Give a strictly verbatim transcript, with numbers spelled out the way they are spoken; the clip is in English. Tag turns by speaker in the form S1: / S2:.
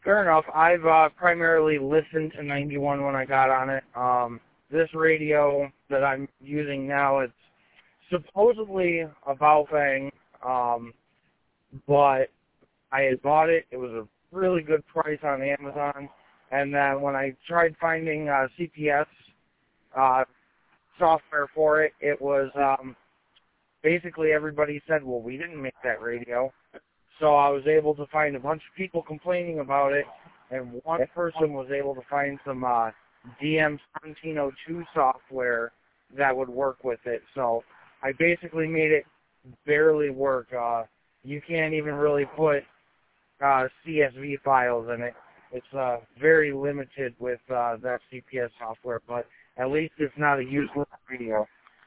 S1: Fair enough. I've uh, primarily listened to ninety-one when I got on it. Um, this radio that I'm using now, it's supposedly a Baofeng, um, but I had bought it. It was a really good price on Amazon. And then when I tried finding uh, C P S uh, software for it, it was um, basically everybody said, well, we didn't make that radio. So I was able to find a bunch of people complaining about it, and one person was able to find some uh, D M seventeen oh two software that would work with it. So I basically made it barely work. Uh, you can't even really put uh, C S V files in it. It's uh, very limited with uh, that C P S software, but at least it's not a useless radio.